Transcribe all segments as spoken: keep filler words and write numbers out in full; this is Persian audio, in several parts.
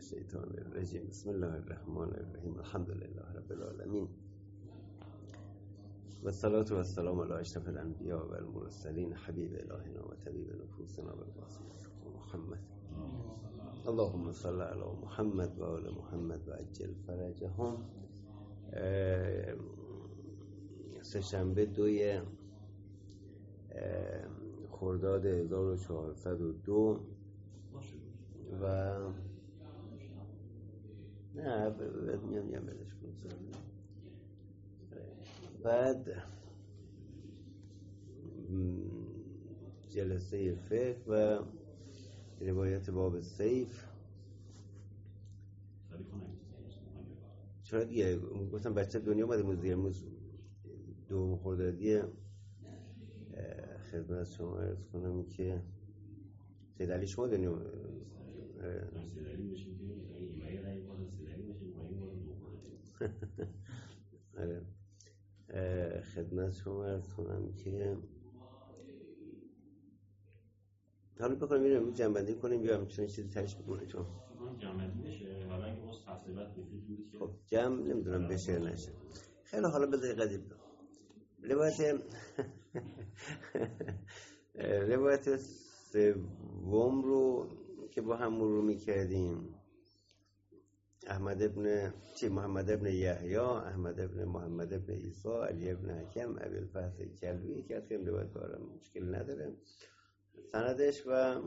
الشیطان الرجیم. بسم الله الرحمن الرحیم. الحمد لله رب العالمین و الصلاة و السلام علی اشرف الانبیاء و المرسلین حبیب الهنا و طبیب نفوسنا و القاسم محمد. اللهم صل علی محمد و آل محمد و عجل فرجهم. سه‌شنبه دوی خرداد هزار و چهارصد و دو و نه میام میام بدش کنم. بعد جلسه فقه و روایت باب سیف. چرا دیگه گفتم بچه دنیا اومده موزی امروز دو خردادی خدمت شما عرض کنم که سید علی شما دنیا خدمت شما عرض کنم که حالا بکنم میرم جنبندی کنیم یا همچنین چیزی ترش بکنه چون جنبندی بشه حالا اینکه باز هفته بعد بفید که خب جمع نمیدونم بشه نشه. خیلی حالا بذاری قدیم روایت روایت سوم رو که با هم مرور میکردیم، احمد ابن چی محمد ابن یحیی، احمد ابن محمد ابن عیسی، علی ابن حکم، ابی الفضل کلبی که از این روایت دارم مشکل نداره سندش و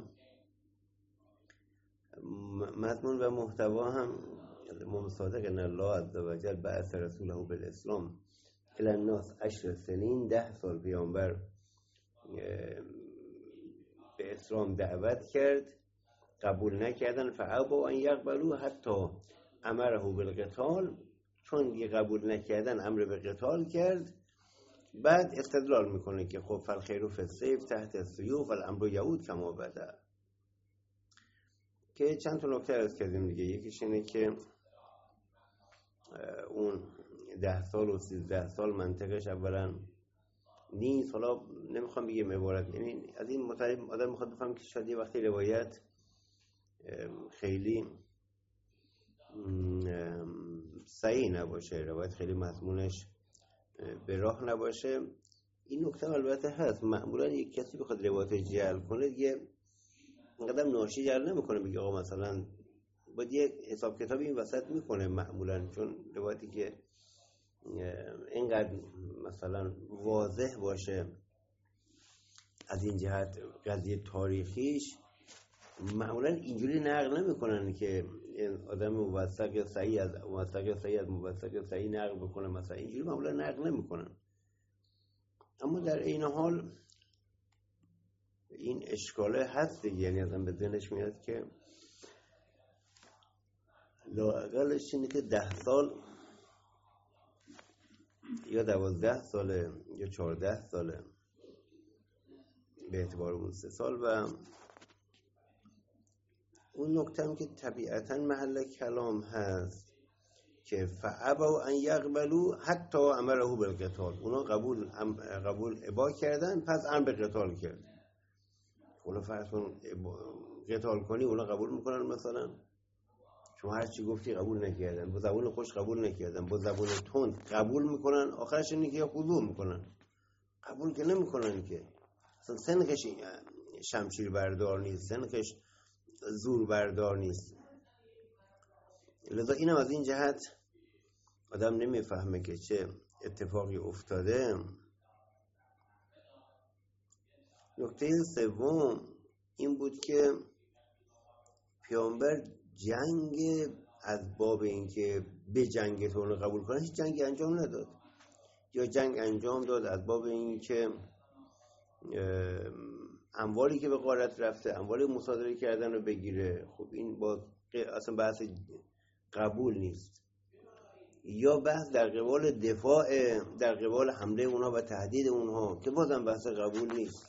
مضمون و محتوا هم مصادق ان الله عز وجل بعث رسوله بالاسلام الی الناس عشر سنین، ده سال پیامبر به اسلام دعوت کرد، قبول نکردن، فابوا ان یقبلوا حتی امره بالقتال، چون دیگه قبول نکردن امر به قتال کرد. بعد استدلال میکنه که خب فالخیر فی السیف تحت السیوف والامر یعود کما بدا، که چند تا نکته عرض کردیم دیگه. یکیش اینه که اون ده سال و سیزده سال منطقش اولا نیست. حالا نمیخوام بگم عبارت، یعنی از این مطالب آدم میخواد بفهم که شاید یه وقتی روایت خیلی صحیح نباشه، روایت خیلی مضمونش به راه نباشه. این نکته البته هست، معمولا یک کسی بخواد روایت جعل کنه دیگه اینقدر ناشی جعل نمیکنه، بگه آقا مثلا باید یه حساب کتابی این وسط میکنه معمولا، چون روایتی که اینقدر مثلا واضح باشه از این جهت قضیه تاریخیش معمولا اینجوری نقل نمیکنن که آدم موثق یا صحیح از موثق یا صحیح از موثق یا صحیح نقل بکنه، مثلا اینجوری معمولا نقل نمیکنن. اما در این حال این اشکاله هست دیگه، یعنی ازم به ذهنش میاد که لااقلش اینه که ده سال یا دوازده ساله یا چهارده ساله به اعتبار اون سه سال. و اون نکته هم که طبیعتاً محل کلام هست که فابوا ان یقبلوا حتی امره بالقتال، اونا قبول قبول ابا کردن پس امر به قتال کرد. اونا فرض کن قتال کنی اونا قبول میکنن، مثلا شما هر چی گفتی قبول نکردن، با زبون خوش قبول نکردن، با زبون تند قبول میکنن، آخرش اینه که خضوع میکنن، قبول که نمیکنن که اصلا سنخش شمشیر بردار نیست، سنخش زور بردار نیست. لذا اینم از این جهت آدم نمیفهمه که چه اتفاقی افتاده. نکته سوم این بود که پیامبر جنگ از باب اینکه به جنگ تو قبول کنه هیچ جنگی انجام نداد، یا جنگ انجام داد از باب اینکه اموالی که به غارت رفته، اموالی مصادره کردن رو بگیره. خب این با اصلا بحث قبول نیست، یا بحث در قبال دفاع، در قبال حمله اونها و تهدید اونها که بازم بحث قبول نیست.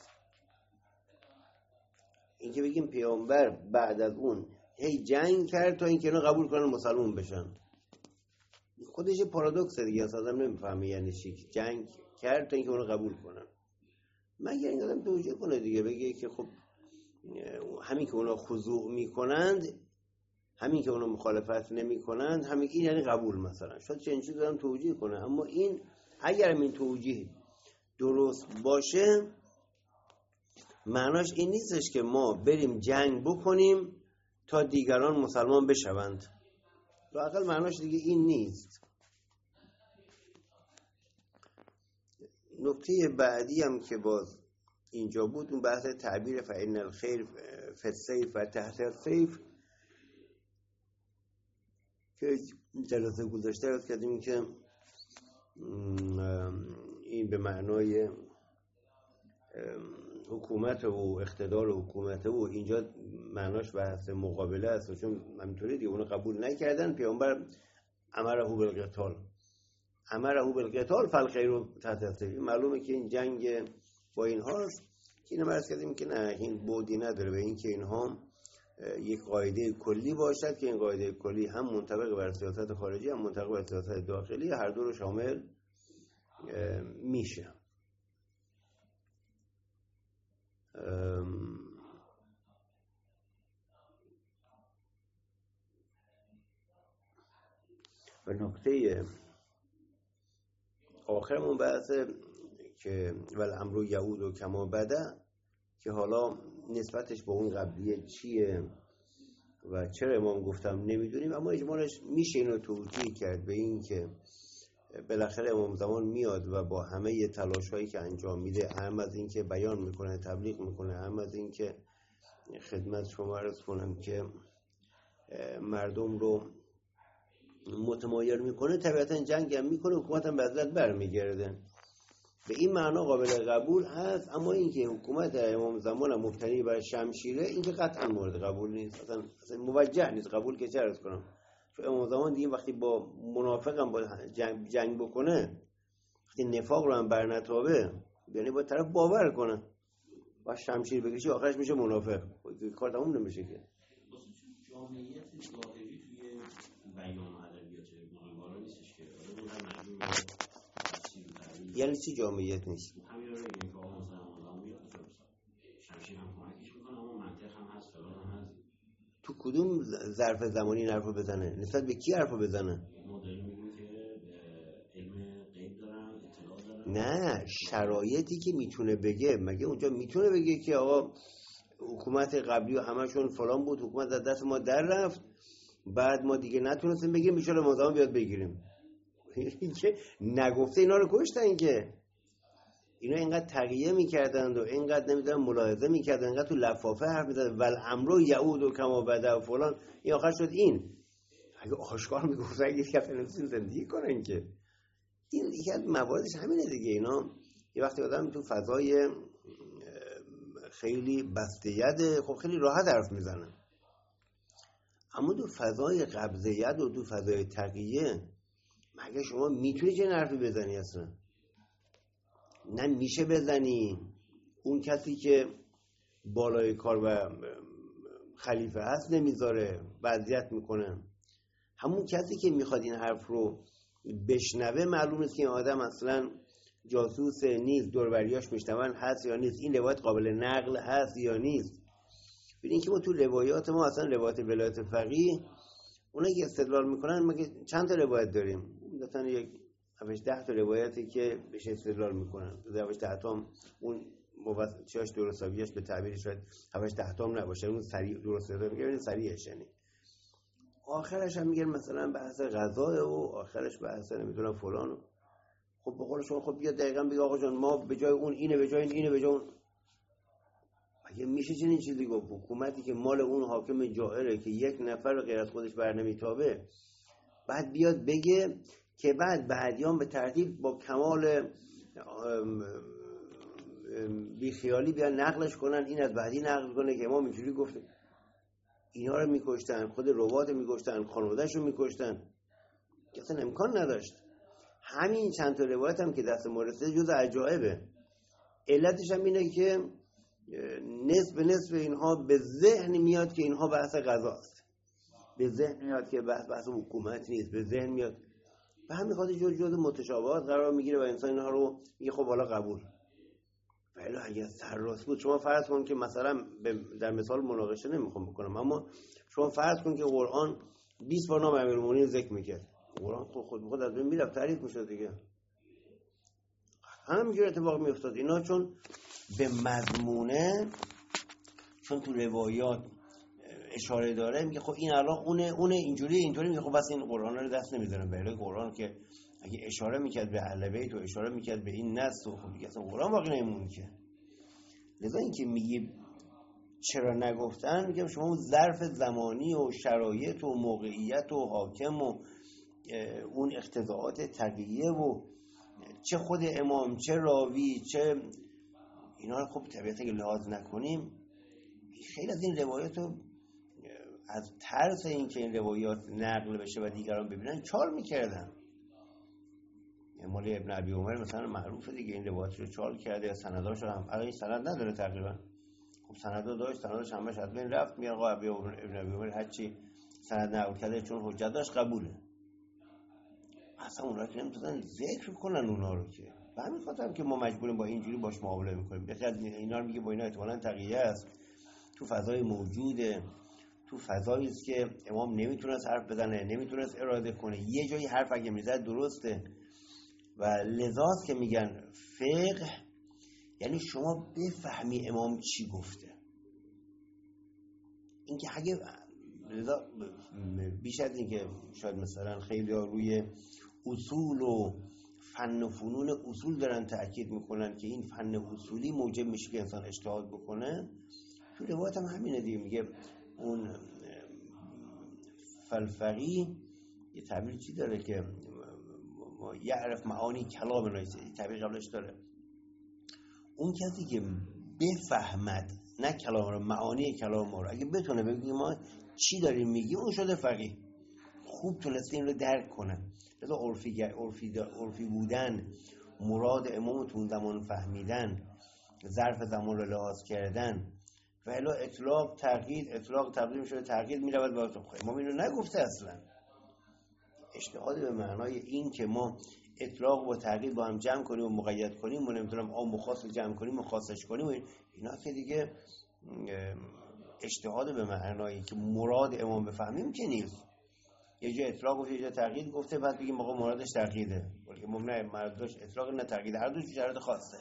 این که بگیم پیامبر بعد از اون هی جنگ کرد تا اینکه اینا قبول کنن مسلمان بشن، خودش یه پارادوکسه دیگه، اصلا نمیفهمه یعنی چی جنگ کرد تا اینکه اونا قبول کنن. مگر این آدم توجیه کنه دیگه، بگه که خب همین که اونا خضوع میکنند همین که اونا مخالفت نمی‌کنن همین این یعنی قبول. مثلا شاید چه این چیزی دارم توجیه کنه، اما این اگر این توجیه درست باشه معناش این نیستش که ما بریم جنگ بکنیم تا دیگران مسلمان بشوند. واقعا معناش دیگه این نیست. نکته بعدی هم که باز اینجا بود اون بحث تعبیر فإن الخیر فی السیف و تحت السیف که جلسه گذاشته رو کردیم که این به معنای حکومت و اقتدار و حکومت و اینجا معناش بحث مقابله است، چون همینطوری دیگه اونو قبول نکردن. پیامبر امره بالقتال امره بالقتال فالخیر تحت السیف. معلومه که این جنگ با اینهاست که اینو عرض کردیم که نه، این بودی نداره به این که اینها یک قاعده کلی باشد که این قاعده کلی هم منطبق بر سیاست خارجی هم منطبق بر سیاست داخلی، هر دو رو شامل میشه. و نکته آخرمون بحثه که والامر یعود کما بدا، که حالا نسبتش با اون قبلیه چیه و چرا امام گفتم نمیدونیم، اما اجمالش میشه اینو توجیه کرد به این که بالاخره امام زمان میاد و با همه تلاش هایی که انجام میده، هم از این که بیان میکنه تبلیغ میکنه، هم از این که خدمت شما عرض کنم که مردم رو متمایل میکنه، طبیعتا جنگ هم میکنه، حکومت هم به عزت برمیگرده. به این معنا قابل قبول هست. اما این که حکومت امام زمان مبتنی بر شمشیره، این که قطعا مورد قبول نیست، اصلا, اصلا موجه نیست. قبول که چه عرض کنم، چون امام زمان دیگه وقتی با منافق هم با جنگ, جنگ بکنه، وقتی نفاق رو هم برنتابه، یعنی با طرف باور کنه با شمشیر بکشی آخرش میشه منافق، کار تموم نمیشه که. جامعیت ظاهری توی بیان ادبیات معمارا نیستش که یعنی چی جامعیت نیست؟ همین رو میگم که آقا مثلا آدم میاد شمشیر هم کمکش میکنه، اما منطق هم هست، فلان هم هست. تو کدوم ظرف زمانی این حرفو بزنه؟ نسبت به کی حرفو بزنه؟ ما داریم میگیم که علم غیب دارن، اطلاع دارن. نه، شرایطی که میتونه بگه. مگه اونجا میتونه بگه که آقا حکومت قبلی و همشون فلان بود، حکومت از دست ما در رفت، بعد ما دیگه نتونستیم بگیریم، میشه رمضان بیاد بگیریم؟ این که نگفته اینا رو کشتن که. اینا اینقدر تقیه میکردند و اینقدر نمیدونم ملاحظه میکردن، اینقدر تو لفافه حرف میزدن والامر یعود کما بدا و فلان. این آخر شد این. اگه آشکار میگفتن اگه کسی نمیتونن زندگی کنن که. این یکی از مواردش همینه دیگه. اینا یه وقتی آدم تو فضای خیلی بسته ید، خب خیلی راحت حرف میزنه، اما تو فضای قبضه ید و تو فضای تقیه مگه شما میتونی چه حرفی بزنی؟ اصلا نه میشه بزنی. اون کسی که بالای کار و خلیفه هست نمیذاره، وضعیت میکنه. همون کسی که میخواد این حرف رو بشنوه معلوم است که این آدم اصلا جاسوس نیست، دوربریاش میشنون هست یا نیست، این روایت قابل نقل هست یا نیست. ببینید که ما تو روایات ما اصلا روایت ولایت فقیه، اونایی که استدلال میکنن مگه چند تا روایت داریم؟ مثلا یک هفتش ده تا روایتی که بهش استدلال میکنن. هفتش ده تا اون موضوعش درستابیش به تعبیر شاید هفتش ده تا نباشه، اون سریع درست داره میگه، سریعش یعنی آخرش هم میگن مثلا بحث غذا و آخرش بحث نمیدونم فلان. خب به قول شما خب بیا دقیقاً بگه آقا جان ما به جای اون اینه، به جای این اینه، به جای اون. مگه میشه چنین چیزی گفت؟ حکومتی که مال اون حاکم جائره که یک نفر غیر از خودش بر نمیتابه، بعد بیاد بگه که بعد بعدیان به ترتیب با کمال بیخیالی بیان نقلش کنن، این از بعدی نقل کنه که امام اینجوری گفته. اینا رو میکشتن، خود روات رو میکشتن، خانواده‌اش رو میکشتن، که اصلا امکان نداشت. همین چند تا روایت هم که دست ما رسیده جز عجایبه. علتش هم اینه که نصف نصف اینها به ذهن میاد که اینها بحث قضاست، به ذهن میاد که بحث بحث حکومت نیست، به ذهن میاد به همین خاطر جز جز متشابهات قرار میگیره و انسان اینها رو میگه خب حالا قبول. ولی اگه سرراست بود، شما فرض کن که مثلا در مثال مناقشه نمیخوام بکنم، اما شما فرض کن که قرآن بیست بار نام امیرالمومنین ذکر میکرد، قرآن خود خود خود از بین میرفت، تعریف میشد دیگه. همینجور اتفاق میافتاد. اینا چون به مضمونه، چون تو روایات اشاره داره، میگه خب این الان اونه اونه اینجوری اینطوری، میگه خب بس این قرآن رو دست نمیزنه. به قرآن که اگه اشاره میکرد به اهل بیت و اشاره میکرد به این نص و خب دیگه اصلا قرآن باقی نمیمونه که. لذا این که میگه چرا نگفتن، میگم شما اون ظرف زمانی و شرایط و موقعیت و حاکم و اون اقتضاعات تقیه و چه خود امام چه راوی چه اینا رو خب طبیعتا که لحاظ نکنیم، خیلی از این روایات رو از ترس این که این روایات نقل بشه و دیگران ببینن چال میکردن. مال ابن ابی عمر مثلا معروفه دیگه، این روایات رو چال کرده یا سنداش رو هم، الان این سند نداره تقریبا. خب سندا داشت، سنداش همش از بین رفت. میگن آقا ابن ابی عمر هر چی سند نقل کرده چون حجت داشت قبوله. اصلا اونا که نمیتونن ذکر کنن اونا رو که. به همین خاطر که ما مجبوریم با اینجوری باش معامله میکنیم. بخاطر اینا رو میگه با اینا احتمالاً تقیه است، تو فضای موجوده، تو فضایی است که امام نمیتونست حرف بزنه، نمیتونست اراده کنه. یه جایی حرف اگه میزد درسته. و لذاست که میگن فقه یعنی شما بفهمی امام چی گفته. این که اگه لذا بیش از این که شاید مثلا خیلی روی اصول و فن و فنون اصول دارن تأکید میکنن که این فن اصولی موجب میشه که انسان اجتهاد بکنه، تو روایت هم همینه دیگه. میگه اون فلفقی یه تعبیر چی داره که یعرف معانی کلام نایسه، یه تعبیر قبلش داره، اون کسی که بفهمد نه کلام رو، معانی کلام رو اگه بتونه بگه ما چی داریم میگیم، اون شده فقیه. خوب تونسته این رو درک کنه. لذا عرفی عرفی عرفی بودن، مراد امام تو اون زمان فهمیدن، ظرف زمان رو لحاظ کردن، و الا اطلاق تقیید، اطلاق تبدیل میشه به تقیید، میرود به امام اینو نگفته اصلا. اجتهاد به معنای این که ما اطلاق و تقیید با هم جمع کنیم و مقید کنیم و نمیدونم عام و خاص جمع کنیم و خاصش کنیم و اینا که دیگه اجتهاد به معنایی که مراد امام بفهمیم که نیست. یه جا اطلاق گفته، یه جا تقیید گفته، بعد بگیم آقا مرادش تقییده، ولی امام نه مرادش اطلاق نه تقیید، هر دوش شرط خاصه.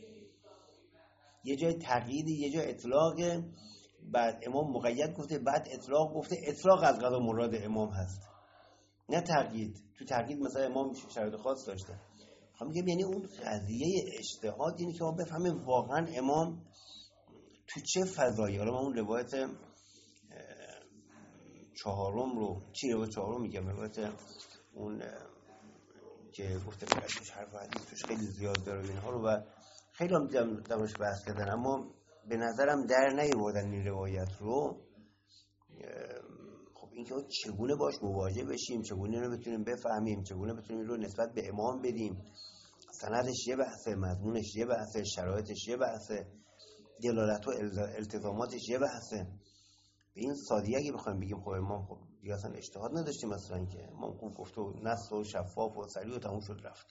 یه جای تقیید، یه جا اطلاق، بعد امام مقید گفته، بعد اطلاق گفته. اطلاق از قضا مراد امام هست نه تقیید. تو تقیید مثلا امام شرط خاص داشته. خب میگم یعنی اون قضیه اجتهاد اینه که ما بفهمیم واقعا امام تو چه فضایی. حالا من اون روایت چهارم رو چی روایت چهارم میگم، روایت اون که گفته فرشش حرف و حدیث توش خیلی زیاد داره اینها رو و خیلی هم دیدم دمش بحث کردن، اما به نظرم در نیاوردن این روایت رو. خب این که چگونه باش مواجه بشیم، چگونه رو بتونیم بفهمیم، چگونه بتونیم رو نسبت به امام بدیم، سندش یه بحثه، مضمونش یه بحثه، شرایطش یه بحثه، دلالت و التزاماتش یه بحثه. به این سادگی اگه بخوایم بگیم خب امام خب دیگه اصلا اجتهاد نداشتیم مثلا، که امام خوب گفته و نص و شفاف و سریع و تموم شد رفت.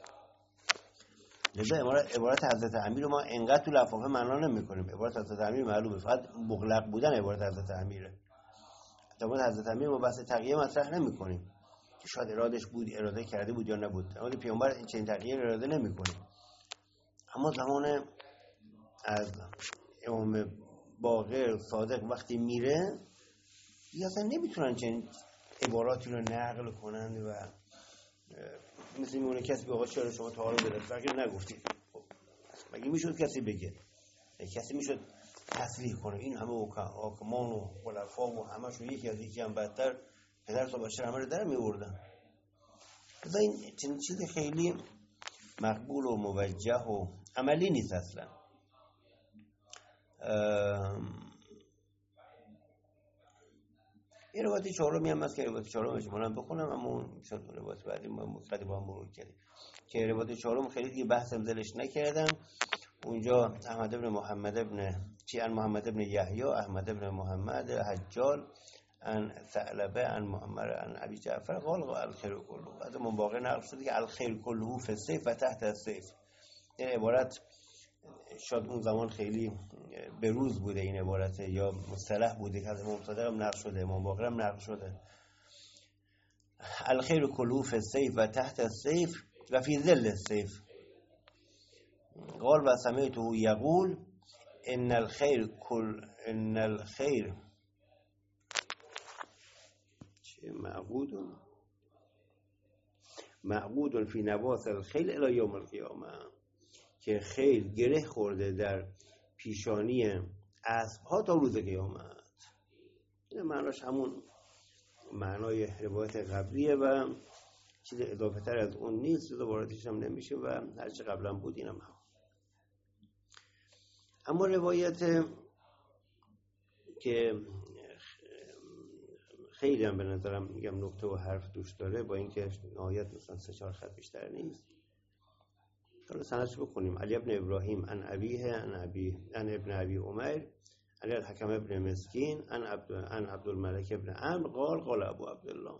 لذا عبارت حضرت امیر رو ما انقدر تو لفافه معنا نمی‌کنیم. عبارت حضرت امیر معلومه، فقط مغلق بودن عبارت حضرت امیره. عبارت حضرت امیر ما بحث تقیه مطرح نمی‌کنیم که شاید ارادش بود، اراده کرده بود یا نبود. اما پیامبر این چنین تقیه اراده نمی‌کنه. اما زمان از امام باقر صادق وقتی میره دیگه اصلا نمیتونن چنین عباراتی رو نقل کنند و مثل میمونه کسی به آقا چرا شما تا رو به فقیر نگفتید. خب مگه میشد کسی بگه؟ کسی میشد تصریح کنه این همه حاکمان و خلفا و همشون یکی از یکی هم بدتر پدر تا بچه همه رو در میوردن. بذار این چنین چیز خیلی مقبول و موجه و عملی نیست اصلا. این روایت چهارمی هم هست که روایت چهارم اجمالاً بخونم، اما اون روایت بعدی ما مقدی با هم مرور کردیم که روایت چهارم خیلی دیگه بحث امزلش نکردم. اونجا احمد بن محمد بن چی ان محمد بن یحیی، احمد بن محمد حجال، ان ثعلبه، ان محمد، ان ابی جعفر قال الخیر كله. از من باقی نقل شده که الخیر كله فی السیف و تحت السیف. این عبارت شاید اون زمان خیلی به روز بوده این عبارته یا مصطلح بوده که از امام صادق هم نقل شده، امام باقر هم نقل شده. الخیر کلوف السیف و تحت السیف و فی ظل السیف. قال و سمعته یقول ان الخیر کل ان الخیر چه معقود معقود فی نواصی الخیل الی یوم القیامه، که خیل گره خورده در پیشانی اسب ها تا روز قیامت. این معناش همون معنای روایت قبلیه و چیز اضافه تر از اون نیست، چیز واردش هم نمیشه و هرچی قبلا بود اینم هم. اما روایت که خیلی هم به نظرم میگم نکته و حرف دوش داره، با اینکه نهایت مثلا سه چهار خط بیشتر نیست. حالا سندش بکنیم. علی ابن ابراهیم عن ابیه عن ابی عن ابن ابی عمر علی الحکم ابن مسکین عن عبد عن عبدالملک ابن عمرو قال قال ابو عبدالله.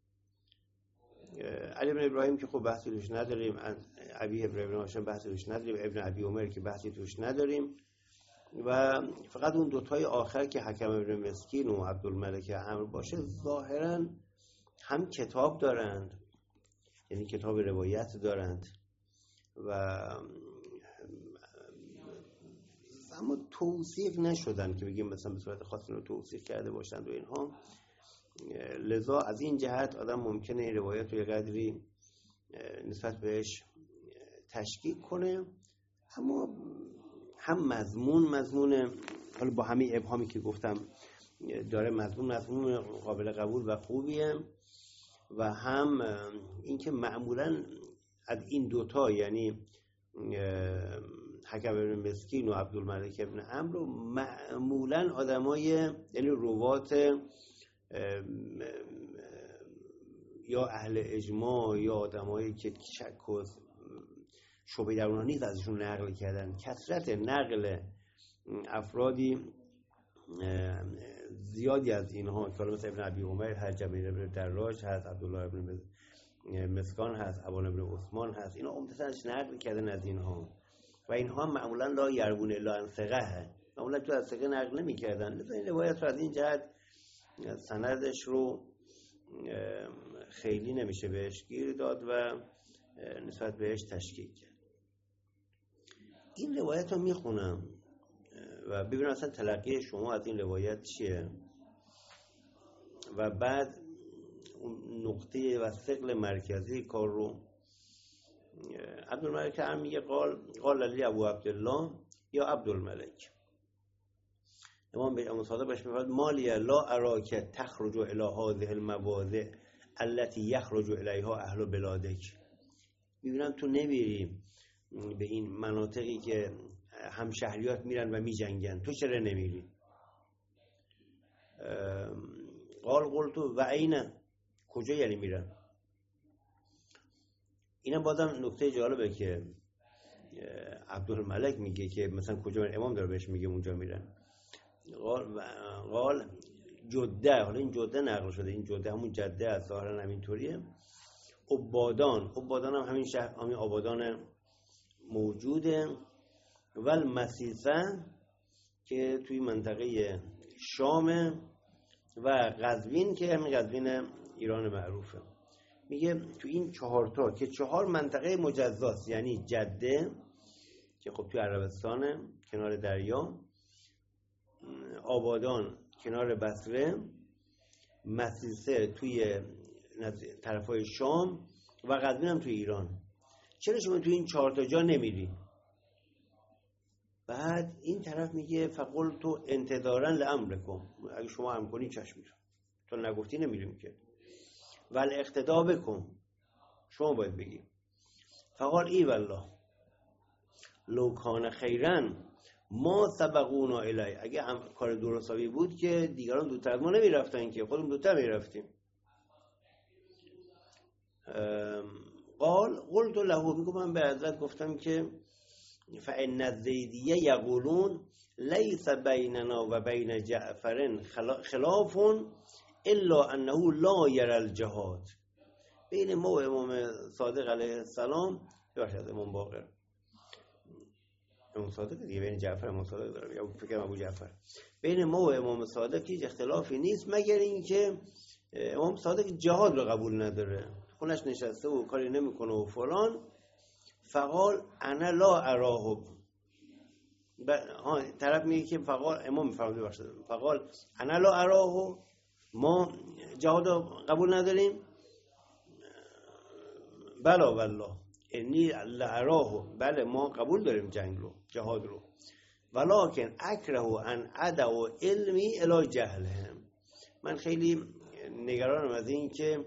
علی ابن ابراهیم که خب بحثی توش نداریم، ابی ابراهیم هاشم بحثی توش نداریم، ابن ابی عمر که بحثی توش نداریم و فقط اون دوتای آخر که حکم ابن مسکین و عبدالملک عمرو باشه ظاهرا هم کتاب دارند، یعنی کتاب روایت دارند و اما توصیف نشدن که بگیم مثلا به صورت خاصی رو توصیف کرده باشند و اینها. لذا از این جهت آدم ممکنه این روایت رو یه قدری نسبت بهش تشکیک کنه، اما هم مضمون مضمون حالا با همین ابهامی که گفتم داره مضمون مضمون قابل قبول و خوبیه و هم اینکه معمولاً از این دوتا یعنی حکم ابن مسکین و عبدالملک ابن عمرو معمولاً آدمای یعنی روات یا اهل اجماع یا آدمایی که شک و شبهه در اونها نیست ازشون نقل کردن. کثرت نقل افرادی زیادی از اینها که مثل ابن ابی عمر هست، جبیر ابن دراج هست، عبدالله ابن مسکان هست، ابان ابن عثمان هست، اینا عمدتاش نقل کردن از اینها و اینها معمولا لا یروون الا عن ثقه، معمولا تو از ثقه نقل نمی‌کردن. لذا این روایت رو از این جهت سندش رو خیلی نمیشه بهش گیر داد و نسبت بهش تشکیک کرد. این روایت رو میخونم و ببینم اصلا تلقی شما از این روایت چیه و بعد اون نقطه و ثقل مرکزی کار رو. عبدالملک هم میگه قال قال علی ابو عبدالله یا عبدالملک. امام به امام صادق بهش میگه مالی لا اراک تخرج الی هذه المواضع التي یخرج الیها اهل بلادک. میبینم تو نمیری به این مناطقی که همشهریات میرن و میجنگن، تو چرا نمیری؟ قال قلت و عین، کجا یعنی میرن؟ اینم بازم نکته جالبه که عبدالملک میگه که مثلا کجا میرن، امام داره بهش میگه اونجا میرن. قال قال جده، حالا این جده نقل شده، این جده همون جده از ظاهرا همینطوریه. عبادان، عبادان هم همین شهر همین آبادان موجوده. ول مسیسه که توی منطقه شام و قزوین که همین قزوین ایران معروفه. میگه تو این چهار تا که چهار منطقه مجزاست، یعنی جده که خب توی عربستانه کنار دریا، آبادان کنار بصره، مسیسه توی طرفای شام و قزوین هم توی ایران. چرا شما توی این چهار تا جا نمیری؟ بعد این طرف میگه فقلتو انتظارا لامرکم، اگه شما هم کنی چشم میرم، تو نگفتی نمیریم که. ول اقتدا بکن، شما باید بگی. فقال ای والله لو کان خیرا ما سبقونا الی، اگه هم کار درستابی بود که دیگران دوتر ما نمیرفتن که خودمون دوتر میرفتیم. قال قلت له، میگم من به حضرت گفتم که فإن الزیدیه یقولون لیس بیننا و بین جعفر خلاف الا انه لا یرى الجهاد. بین ما و امام صادق علیه السلام، ببخشید امام باقر، امام صادق دیگه، بین جعفر و امام صادق داره، یا فکر کنم ابو جعفر. بین ما و امام صادق هیچ اختلافی نیست، مگر اینکه امام صادق جهاد رو قبول نداره، خونش نشسته و کاری نمیکنه و فلان. فقال انا لا اراه، ها طرف میگه که فقال امام میفرماده باشه، فقال انا لا اراه، ما جهاد رو قبول نداریم. بلا والله انی لا اراه، بله ما قبول داریم جنگ رو، جهاد رو، ولکن اکره ان ادعو علمی الی جهلهم، من خیلی نگرانم از این که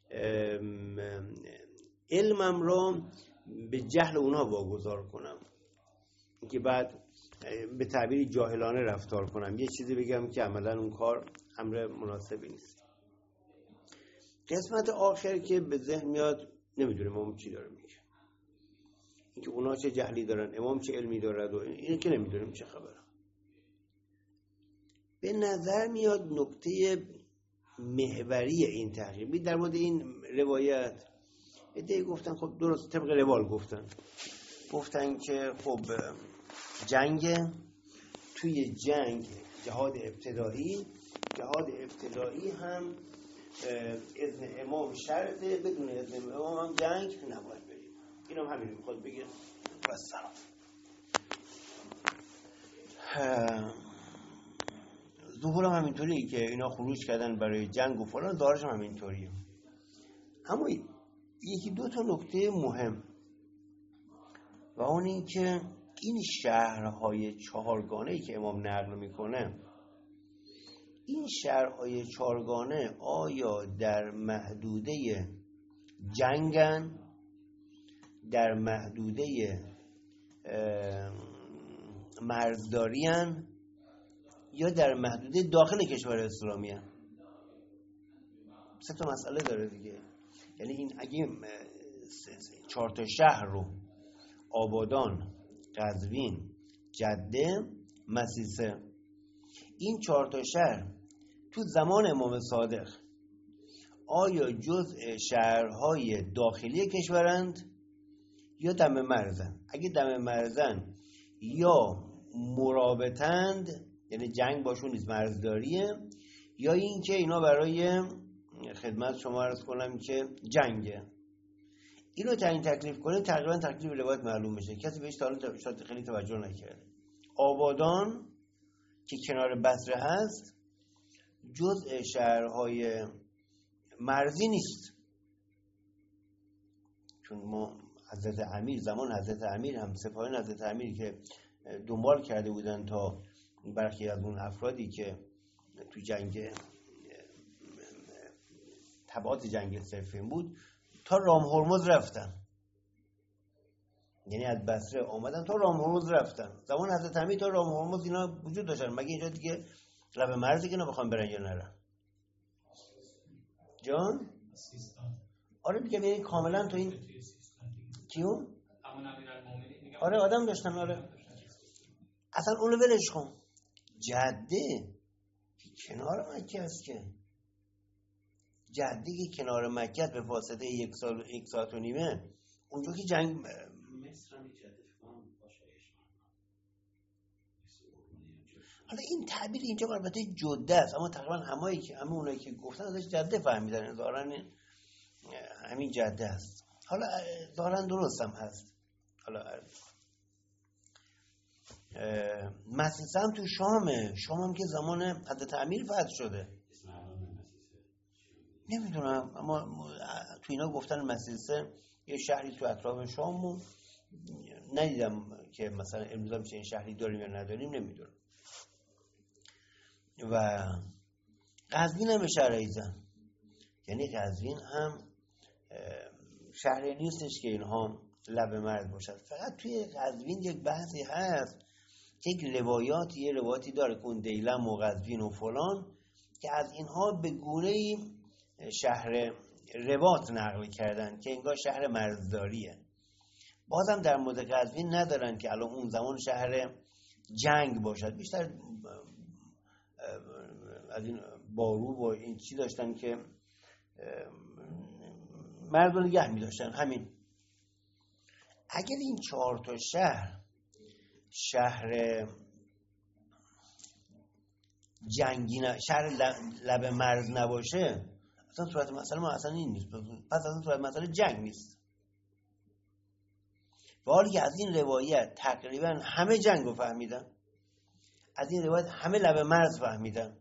علمم رو به جهل اونها واگذار کنم، که بعد به تعبیری جاهلانه رفتار کنم، یه چیزی بگم که عملا اون کار امر مناسبی نیست. قسمت آخر که به ذهن میاد، نمیدونم امام چی داره میگه، اینکه اونا چه جهلی دارن، امام چه علمی دارد، و این که نمیدونیم چه خبره. به نظر میاد نکته محوری این تحقیقی در مورد این روایت، ایده گفتن خب درست طبق روال گفتن گفتن که خب جنگ، توی جنگ جهاد ابتدایی، جهاد ابتدایی هم اذن امام شرطه، بدون اذن امام هم جنگ نباید بریم. اینم همین میخواد بگه. بس سلام. ظهور هم همینطوری که اینا خروج کردن برای جنگ و فلان، ظاهرش هم همینطوریه. اما یکی دو تا نکته مهم و اون این که این شهرهای چهارگانه‌ای که امام نقل میکنه، این شهرهای چهارگانه آیا در محدوده جنگن، در محدوده مرزدارین، یا در محدوده داخل کشور اسلامی هن؟ سه تا مسئله داره دیگه. یعنی این اگه چهار تا شهر رو، آبادان، قزوین، جده، مسیسه، این چهار تا شهر تو زمان امام صادق آیا جزء شهرهای داخلی کشورند یا دم مرزن؟ اگه دم مرزن یا مرابطند، یعنی جنگ باشون نیست، مرزداریه، یا این که اینا برای خدمت شما عرض کنم که جنگه. اینو تعیین تکلیف کنه، تقریبا تکلیف روایت معلوم میشه. کسی بهش تا حالا شاید خیلی توجه نکرده. آبادان که کنار بصره هست جزء شهرهای مرزی نیست، چون ما حضرت امیر، زمان حضرت امیر هم سپاهیان حضرت امیر که دنبال کرده بودن تا برخی از اون افرادی که تو جنگ تبعات جنگ صفین بود تا رام هرمز رفتن، یعنی از بصره آمدن تا رام هرمز رفتن. زمان حضرت امیر تا رام هرمز اینا وجود داشتن، مگه اینجا دیگه لب مرزی که اینا بخوام برن یا نرن؟ جان؟ آره دیگه، ببین کاملا تو این کیو؟ آره آدم داشتن. آره اصلا اونو ولش کن، جده کنار مکه است، که جده که کنار مکه به فاصله یک سال یک ساعت و نیمه، اونجا که جنگ مصر هم جده فکرم باشه. حالا این تعبیر اینجا البته جده است، اما تقریبا همایی که همه اونایی که گفتن ازش جده فهمیدن، ظاهرا همین جده است. حالا ظاهرا درست هم هست. حالا مسیسه هم تو شامه، شام هم که زمان حضرت امیر فتح شده، نمیدونم، اما تو اینا گفتن مسیسه یه شهری تو اطراف شام، ندیدم که مثلا امروز هم چه این شهری داریم یا نداریم، نمیدونم. و قزوین هم شهر ایزن، یعنی قزوین هم شهری نیستش که اینها لب مرز باشد. فقط توی قزوین یک بحثی هست، یک روایات یه روایاتی داره که اون دیلم و قزوین و فلان که از اینها به گونه‌ای شهر رباط نقل کردن که انگار شهر مرزداریه. بازم در مورد قزوین ندارن که الان اون زمان شهر جنگ باشد، بیشتر از این بارو و این چی داشتن که مردم نگه می داشتن. همین اگر این چهار تا شهر شهر جنگی نه، شهر لب مرز نباشه، اصلا صورت مسئله ما اصلا این نیست. پس اصلا صورت مسئله جنگ نیست. و حالی که از این روایت تقریبا همه جنگ رو فهمیدن، از این روایت همه لب مرز فهمیدن.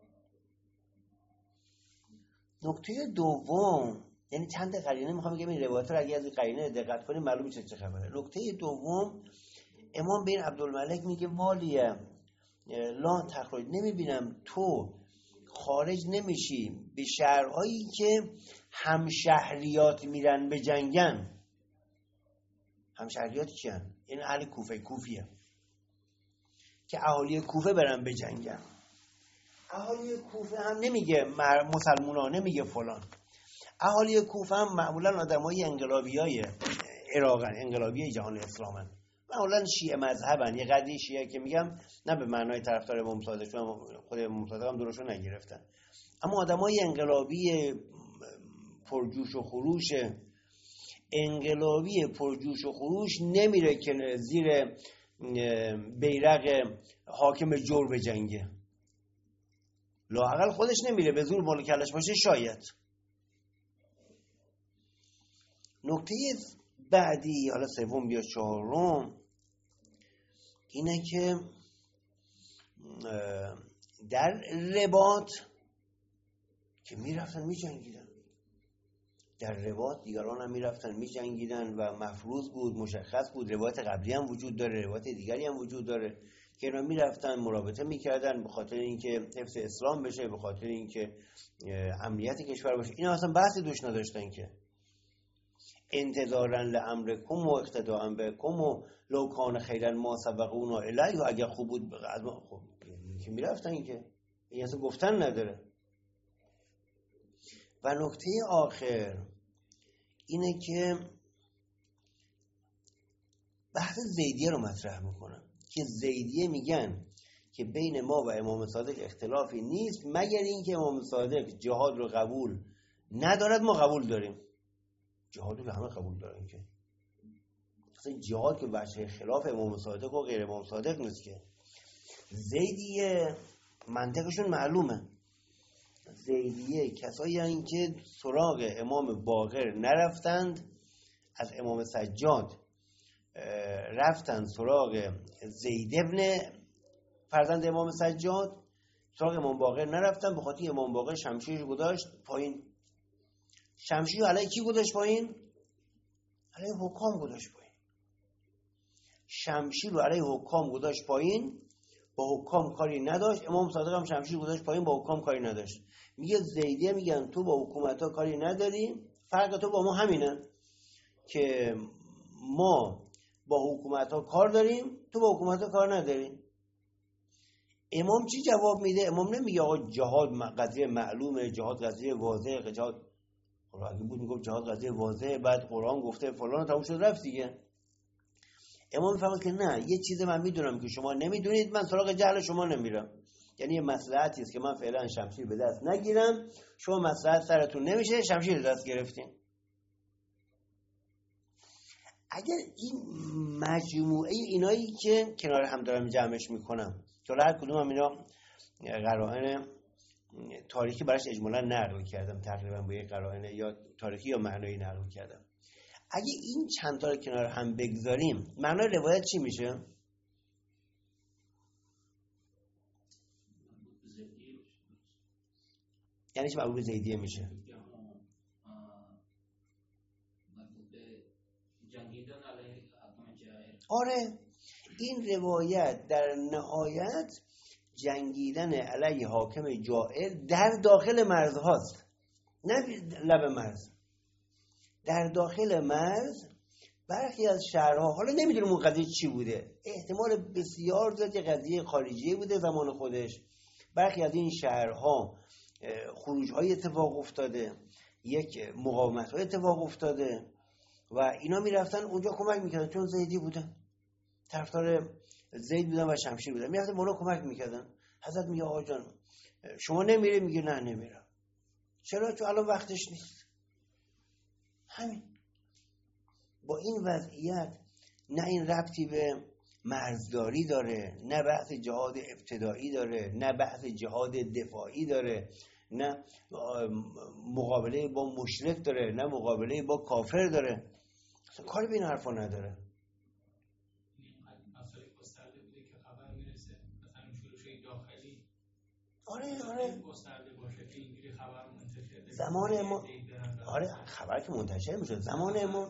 نکته دوم، یعنی چند قرینه میخوام بگم این روایت رو اگه از این قرینه دقت کنیم معلوم میشه چه خبره. نکته دوم، امام بن عبدالملک میگه والیه لا تخرج، نمیبینم تو خارج نمیشی به شهرهایی که همشهریات میرن به جنگن. همشهریات کیان؟ این اهل کوفه، کوفیه که اهالی کوفه برن به جنگن. اهالی کوفه هم نمیگه مسلمونا، نمیگه فلان. اهالی کوفه هم معمولا آدمای انقلابیای عراقن، انقلابی جهان اسلامن، معمولا شیعه مذهبن. یه قضیه شیعه که میگم نه به معنای طرفدار امام صادق، خود امام صادق هم درشو نگرفتن، اما آدمای انقلابی پرجوش و خروش، انقلابی پرجوش و خروش نمیره که زیر بیرق حاکم جور به جنگه. لااقل خودش نمیره، به زور مال کلش باشه شاید. نکته بعدی، حالا سوم یا چهارم، اینه که در رباط که میرفتن میجنگیدن، در رباط دیگران هم میرفتن میجنگیدن و مفروض بود، مشخص بود. روایت قبلی هم وجود داره، روایت دیگری هم وجود داره که اینا میرفتن مرابطه میکردن به خاطر اینکه حفظ اسلام بشه، به خاطر اینکه امنیت کشور باشه. اینا اصلا بحثی دوش نداشتن که انتظارا لامرکم و اقتداء بکم و لو کان خیرا ما سبقونا الیه، و اگر خوب بود از ما خوب که میرفتن، که این اصلا گفتن نداره. و نکته آخر اینه که بحث زیدیه رو مطرح میکنم که زیدیه میگن که بین ما و امام صادق اختلافی نیست مگر اینکه امام صادق جهاد رو قبول ندارد، ما قبول داریم. جهاد رو همه قبول دارن که اصلا جهاد که بچه خلاف امام صادق و غیر امام صادق نیست که. زیدیه منطقشون معلومه. زیدیه کسایی هستند که سراغ امام باقر نرفتند، از امام سجاد رفتن سراغ زید ابن فرزند امام سجاد، سراغ امام باقر نرفتن به خاطر امام باقر شمشیرش گذاشت پایین. شمشیر علیه کی گذاشت پایین؟ علیه حکام گذاشت پایین. شمشیر رو علیه حکام گذاشت پایین، با حکام کاری نداشت. امام صادق هم شمشیر گذاشت پایین، با حکام کاری نداشت. میگه زیدیه میگن تو با حکومت ها کاری نداری، فرق تو با ما همینه که ما با حکومت ها کار داریم، تو با حکومت ها کار نداریم. امام چی جواب میده؟ امام نمیگه آقا جهاد قضیه معلومه، جهاد قضیه واضحه، جهاد اگه بود میگفت جهاد قضیه واضحه، بعد قرآن گفته فلان تموم شد رفت دیگه. امام میفهمه که نه، یه چیز من میدونم که شما نمیدونید، من سراغ جهل شما نمیرم. یعنی یه مصلحتی است که من فعلا شمشیر به دست نگیرم، شما مصلحت سرتون نمیشه شمشیر دست گرفتین. اگر این مجموعه اینایی که کنار هم دارم جمعش میکنم که هر کدوم هم اینا قرائن تاریخی براش اجمالا نقل کردم، تقریبا با یک قرائن یا تاریخی یا معنایی نقل کردم. اگه این چند تا رو کنار هم بگذاریم معنای روایت چی میشه؟ یعنی چه مربوط زیدیه میشه؟ آره، این روایت در نهایت جنگیدن علیه حاکم جائر در داخل مرز هاست، نه لب مرز. در داخل مرز برخی از شهرها، حالا نمیدونم اون قضیه چی بوده، احتمال بسیار زیاد یه قضیه خارجی بوده زمان خودش. برخی از این شهرها خروج‌های اتفاق افتاده، یک مقاومت‌های اتفاق افتاده و اینا میرفتن اونجا کمک میکردن، چون زیدی بودن، طرفدار زید بودن و شمشیر بودن، میرفتن اونا کمک میکردن. حضرت میگه آقا جان شما نمیره؟ میگه نه نمیرم. چرا؟ چون الان وقتش نیست. همین. با این وضعیت نه این ربطی به مرزداری داره، نه بحث جهاد ابتدایی داره، نه بحث جهاد دفاعی داره، نه مقابله با مشرک داره، نه مقابله با کافر داره. اصلا کاری به این حرفا نداره. آره آره زمان امام، آره خبر که منتشر میشد زمان امام.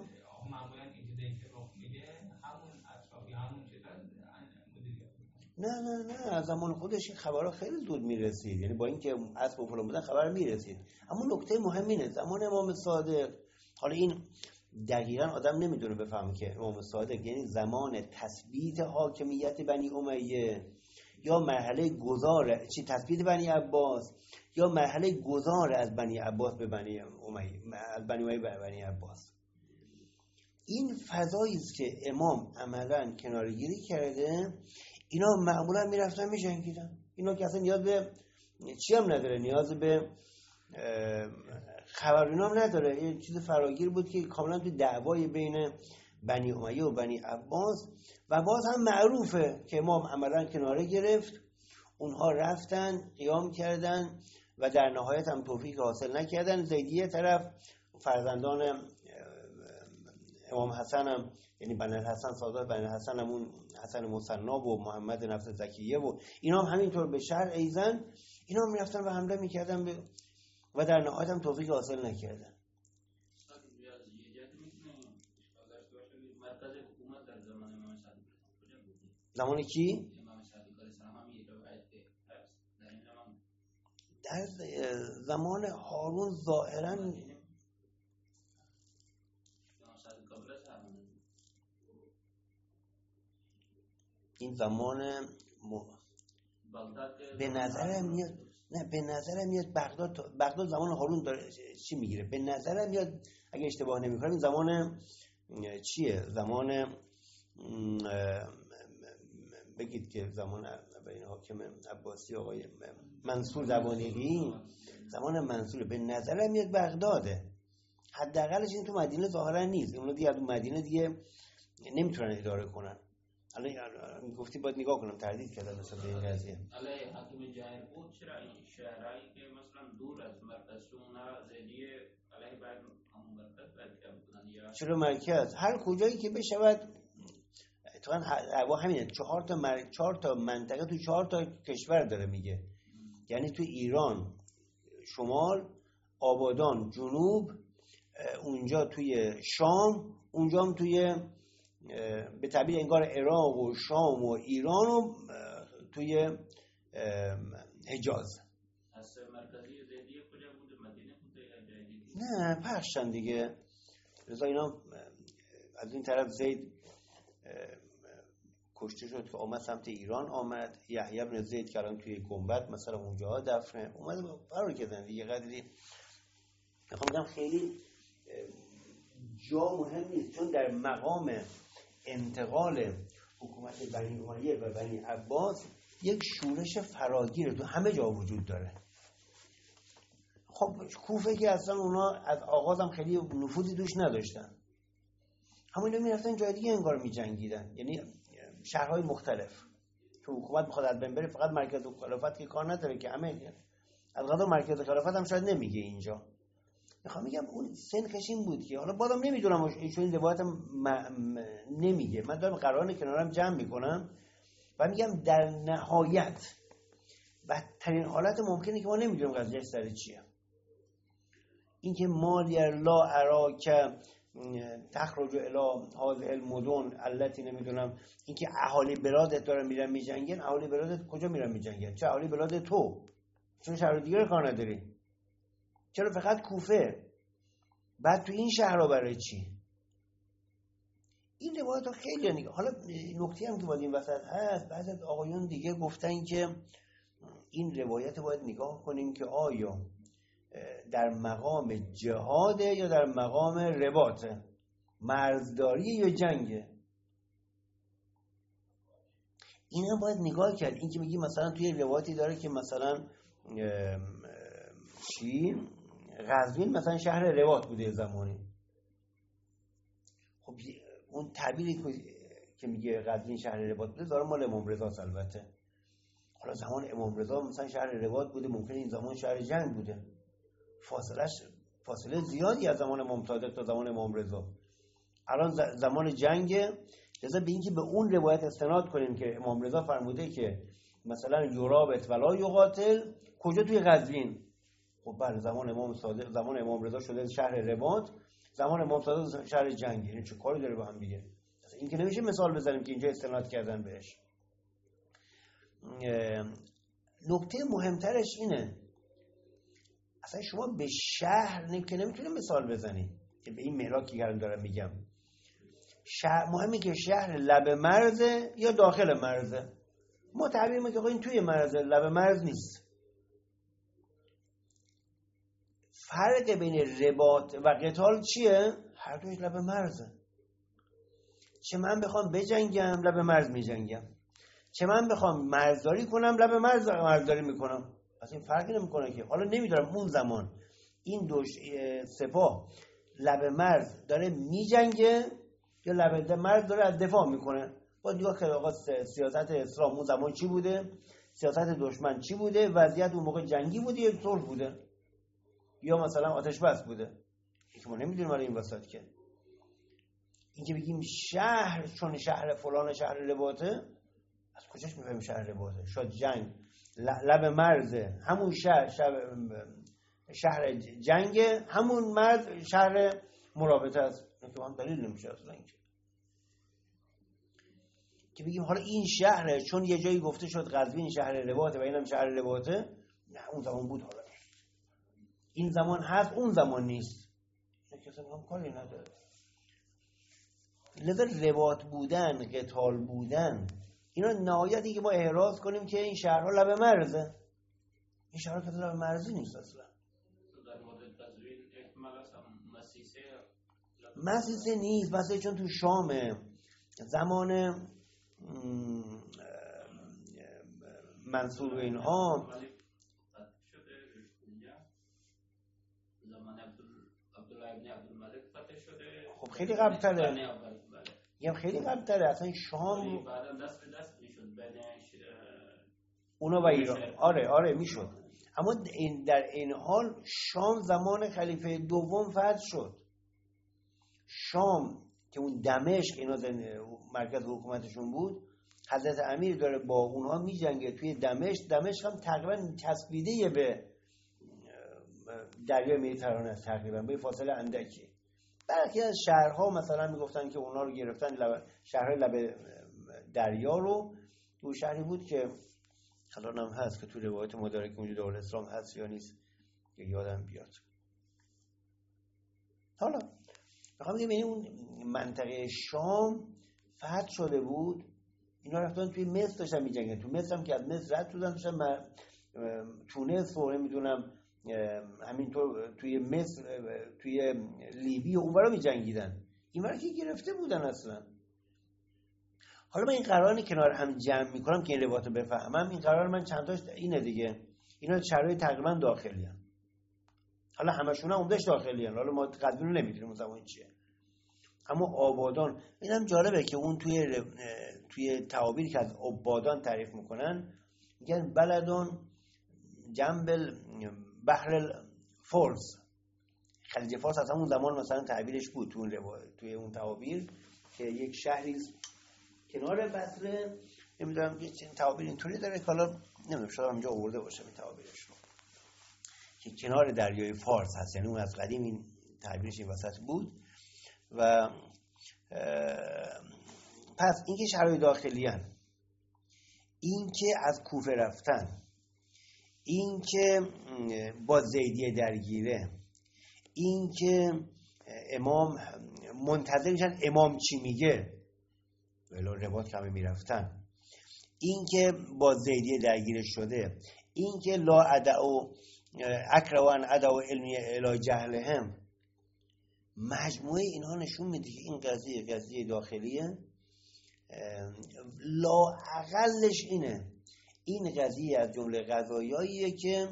نه نه نه از زمان خودش این خبرها خیلی زود میرسید، یعنی با اینکه اسب و فلان بودن خبر میرسید. اما نکته مهم اینه زمان امام صادق، حالا این دقیقاً آدم نمیدونه بفهمه که امام صادق یعنی زمان تثبیت حاکمیت بنی امیه یا مرحله گذار چی تثبیت بنی عباس یا مرحله گذار از بنی عباس به بنی امیه، از بنی امیه به بنی عباس. این فضایی است که امام عملاً کناره‌گیری کرده. اینا معمولا میرفتن میجنگیدن. اینا که اصلا نیاز به چی هم نداره، نیاز به خبرنامه هم نداره. یه چیز فراگیر بود که کاملا تو دعوای بین بنی امیه و بنی عباس و باز هم معروفه که امام عملا کناره گرفت، اونها رفتن قیام کردن و در نهایت هم توفیق حاصل نکردن. زیدیه طرف فرزندان امام حسن هم یعنی بنی حسن سادات بنی حسن هم اون حسن مصنا و محمد نفس زکیه و اینا هم همینطور به شهر ایزن اینا هم میرفتن و حمله میکردن به و در نهایت هم توفیق حاصل نکردن. زمان کی؟ در زمان هارون ظاهرا این زمان م... به نظرم میاد نه به نظرم میاد بغداد بغداد زمان هارون داره چی میگیره. به نظرم میاد اگه اشتباه نمیکنم این زمان چیه؟ زمان بگید که زمان اولین حاکم عباسی آقای منصور دوانیقی، زمان منصور به نظرم میاد بغداده. حداقلش این تو مدینه ظاهرا نیست. اون دیگه تو مدینه دیگه نمیتونن اداره کنن. الان گفتی باید نگاه کنم، تردید کردم مثلا به این قضیه. علی حاکم جاهر بود چرا این شهرهایی که مثلا دور از مرکز اونا زیدیه علی بعد همون مرکز باید بودن یا چرا مرکز؟ هر کجایی که بشود. اتفاقا هوا همینه. چهار تا مر... چهار تا منطقه تو چهار تا کشور داره میگه. یعنی تو ایران شمال، آبادان جنوب، اونجا توی شام، اونجا هم توی به تعبیر انگار عراق و شام و ایران و توی حجاز. از مرکزی زیدیه کجا بوده؟ مدینه بوده یا جای دیگه؟ نه پخشن دیگه. رضا اینا از این طرف زید کشته شد که آمد سمت ایران، آمد یحیی بن زید که الان توی گنبد مثلا اونجا دفنه اومد فرار کردن دیگه. قدری میخوام بگم خیلی جا مهم نیست، چون در مقام انتقال حکومت بنی امیه و بنی عباس یک شورش فراگیر تو همه جا وجود داره. خب کوفه که اصلا اونا از آغاز هم خیلی نفوذی دوش نداشتن، همون میرفتن جای دیگه انگار میجنگیدن، یعنی شهرهای مختلف. تو حکومت بخواد از بین بره فقط مرکز خلافت که کار نداره که همه از غذا مرکز خلافت هم شاید نمیگه اینجا. میخوام میگم اون سنخش این بود که حالا بازم نمیدونم چون این روایت هم م... م... نمیگه. من دارم قرآن کنارم جمع میکنم و میگم در نهایت بدترین حالت ممکنه که ما نمیدونم قضیه سر چیه. اینکه مال لا اراک تخرج الی هذه المدن التي نمیدونم، اینکه اهالی بلادت دارن میرن میجنگن، اهالی بلادت کجا میرن میجنگن؟ چه اهالی بلاد تو؟ چون شهر دیگه رو کار نداری؟ چرا فقط کوفه؟ بعد تو این شهرها برای چی؟ این روایت ها خیلی نگاه. حالا نکته هم که باید این وسط هست، بعضی از آقایون دیگه گفتن که این روایت باید نگاه کنیم که آیا در مقام جهاده یا در مقام رباطه، مرزداری یا جنگه. این هم باید نگاه کرد. این که میگی مثلا توی روایتی داره که مثلا چی قزوین مثلا شهر رباط بوده زمانی. خب اون تعبیری که میگه قزوین شهر رباط بوده داره مال امام رضاست. البته حالا زمان امام رضا مثلا شهر رباط بوده، ممکنه این زمان شهر جنگ بوده، فاصلهش فاصله زیادی از زمان امام صادق تا زمان امام رضا. الان زمان جنگه، لذا به اینکه به اون روایت استناد کنیم که امام رضا فرموده که مثلا یرابط ولا یقاتل، کجا؟ توی قزوین. خب بله زمان امام صادق، زمان امام رضا شده شهر رباط، زمان امام صادق شهر جنگی. این چه کاری داره با هم دیگه؟ این که نمیشه مثال بزنیم که اینجا استناد کردن بهش. نکته مهمترش اینه اصلا شما به شهر که نمیتونید مثال بزنید که به این مهراکی که الان دارم میگم. شهر مهمه که شهر لب مرزه یا داخل مرزه. ما تعبیر میگه این توی مرزه، لب مرز نیست. فرق بین رباط و قتال چیه؟ هر دوش لب مرزه. چه من بخوام بجنگم لب مرز میجنگم، چه من بخوام مرزداری کنم لب مرز مرزداری میکنم. پس این فرقی نمیکنه که. حالا نمیدونم اون زمان این دو سپاه لب مرز داره میجنگه یا لب مرز داره از دفاع میکنه. با دیگه که آقا سیاست اسلام اون زمان چی بوده، سیاست دشمن چی بوده، وضعیت اون موقع جنگی بوده یا صلح بوده یا مثلا آتش بس بوده. این که ما نمیدونیم الان این وسط که این که بگیم شهر چون شهر فلان شهر رباطه، از کجاش میفهمیم شهر رباطه؟ شاید جنگ لب مرزه، همون شهر شهر جنگ، همون مرز شهر مرابطه است. این که هم دلیل نمیشه اصلا اینکه که بگیم حالا این شهره چون یه جایی گفته شد قزوین شهر رباطه و اینم شهر رباطه. نه اون زمان بود، حالا این زمان هست اون زمان نیست. این که اصلا هم کاری نداره. لذا رباط بودن، قتال بودن، اینا نهایتی که ما احراز کنیم که این شهرها لب مرزه. این شهرها که لب مرزی نیست اصلا. در مورد قزوین احتمال اصلا مسیسه مسیسه نیست، مسیسه چون تو شامه. زمان منصور و اینها زمان عبدالله ابن عبدالملک فتح شده. خب خیلی قبل تره، یه خیلی قبل تره اصلا شام بعدا دست به دست میشد بین اونا و ایران. آره آره میشد، اما این در این حال شام زمان خلیفه دوم فتح شد. شام که اون دمشق اینا مرکز حکومتشون بود، حضرت امیر داره با اونها میجنگه توی دمشق. دمشق هم تقریبا چسبیده به دریای مدیترانه است، تقریبا به فاصله اندکی. برخی از شهرها مثلا میگفتن که اونا رو گرفتن لب شهرهای لب دریا رو. تو شهری بود که الان هم هست که تو روایت مدارک موجود دارالاسلام هست یا نیست که یادم بیاد. حالا میخوام بگم اون منطقه شام فتح شده بود، اینا رفتن توی مصر داشتن میجنگن. تو مصر هم که از مصر رد شدن داشتن تونس رو نمیدونم همینطور توی مصر توی لیبی و اونورا میجنگیدن. اینورا که گرفته بودن اصلا. حالا من این قرارانی کنار هم جمع میکنم که این روایت رو بفهمم. این قرار من چند تاش اینه دیگه، اینا شرایط تقریبا داخلی هستن. حالا همشون هم عمدش داخلی هستن. حالا ما قدرون رو نمیدونیم اون زمان چیه، اما آبادان اینم جالبه که اون توی توی تعابیر که از عبادان تعریف میکنن میگن بلدون جنبل بحر الفرس. خلیج فارس از همون زمان مثلا تعبیرش بود تو اون توی اون تعابیر که یک شهری کنار بصره. نمیدونم یه چنین تعابیر اینطوری داره که حالا نمیدونم شاید اونجا آورده باشه این تعابیرش رو که کنار دریای فارس هست. یعنی اون از قدیم این تعبیرش این وسط بود. و پس این که شهرهای داخلی هن، این که از کوفه رفتن، این که با زیدیه درگیره، این که امام منتظر میشن امام چی میگه ولو رباط کمه میرفتن، این که با زیدیه درگیره شده، این که لا ادعو اکروان ادعو علمی الی جهلهم، مجموعه اینها نشون میده که این قضیه قضیه داخلیه. لا اقلش اینه، این قضیه از جمله قضایاییه که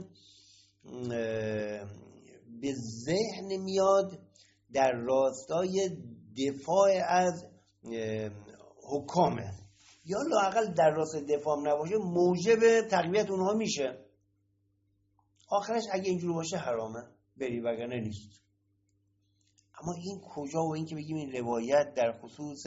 به ذهن میاد در راستای دفاع از حکامه یا لااقل در راست دفاع نباشه موجب تقویت اونها میشه. آخرش اگه اینجور باشه حرامه بری، وگرنه نیست. اما این کجا و این که بگیم این روایت در خصوص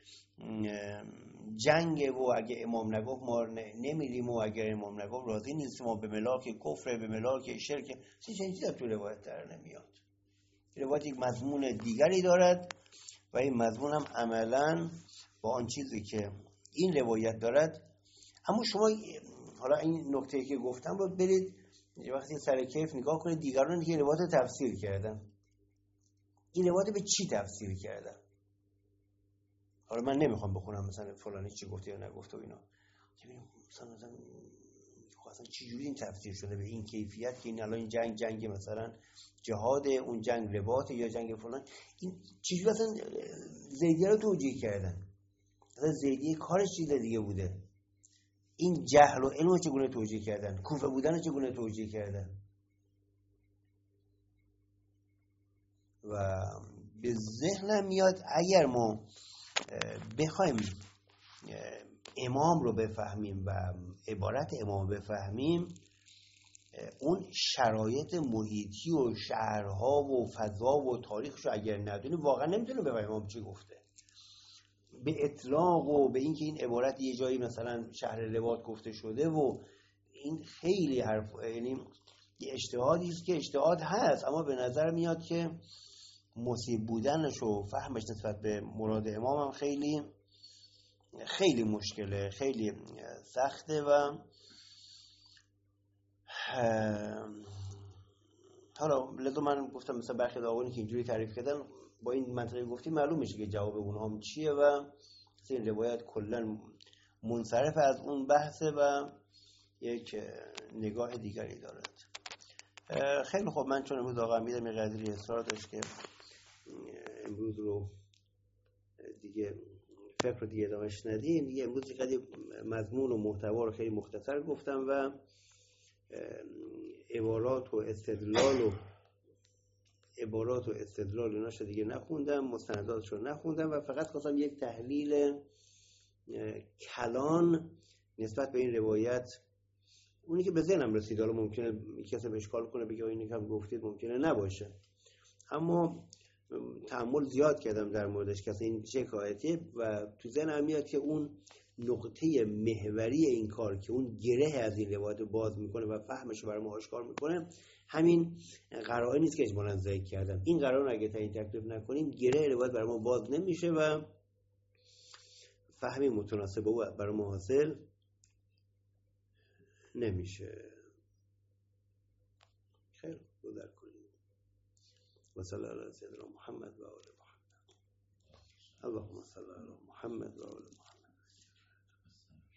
جنگ و اگه امام نگفت ما نمیریم و اگر امام نگفت راضی نیست ما به ملاک کفر به ملاک شرک، چه چیزی تو روایت در نمیاد. روایت یک مضمون دیگری دارد و این مضمون هم عملاً با آن چیزی که این روایت دارد. اما شما حالا این نکته‌ای که گفتم رو برید وقتی سر کیف نگاه کنید دیگران که روایت تفسیر کردن، این روایت به چی تفسیر کردن. حالا من نمیخوام بخونم مثلا فلانی چی گفته یا نگفته و اینا، مثلا مثلا اصلا چه جوری این تفسیر شده به این کیفیت که این الان این جنگ جنگ مثلا جهاد، اون جنگ رباط یا جنگ فلان، این چجوری اصلا زیدیه رو توجیه کردن؟ اصلا زیدیه کارش چیز دیگه بوده. این جهل و علم رو چگونه توجیه کردن؟ کوفه بودن رو چگونه توجیه کردن؟ و به ذهنم میاد اگر ما بخوایم امام رو بفهمیم و عبارت امام بفهمیم، اون شرایط محیطی و شهرها و فضا و تاریخش رو اگر ندونیم واقعا نمیتونیم بفهمیم امام چی گفته. به اطلاق و به اینکه این عبارت یه جایی مثلا شهر رباط گفته شده و این خیلی حرف، یعنی یه اجتهادی است که اجتهاد هست اما به نظر میاد که مصیب بودنش و فهمش نسبت به مراد امام هم خیلی خیلی مشکله، خیلی سخته. و حالا لذا من گفتم مثلا برخی آقایانی که اینجوری تعریف کردن با این منطقه گفتی معلوم میشه که جواب اونها هم چیه و این روایت کلا منصرف از اون بحثه و یک نگاه دیگری دارد. خیلی خوب، من چون امروز آقا میدم یه قدری اصرار داشت که امروز رو دیگه فقر رو دیگه ادامهش ندیم، دیگه امروز قدری مضمون و محتوا رو خیلی مختصر گفتم و عبارات و استدلال و عبارات و استدلال ایناشو دیگه نخوندم، مستنداتشو نخوندم و فقط خواستم یک تحلیل کلان نسبت به این روایت، اونی که به ذهنم رسید، حالا ممکنه کسی اشکال کنه بگه اینی که هم گفتید ممکنه نباشه، اما تأمل زیاد کردم در موردش که این چه کایتیه و تو ذهنم میاد که اون نقطه محوری این کار که اون گره از این روایت باز میکنه و فهمش رو برای ما آشکار میکنه همین قرائن نیست که اجمالاً ذکر کردم. این قرائن رو اگه تعیین تکلیف نکنیم گره روایت برای ما باز نمیشه و فهمی متناسب او برای ما حاصل نمیشه. خیر، گذر کنیم. و صلی الله علی سیدنا محمد و آل محمد. اللهم صل علی محمد و آل محمد.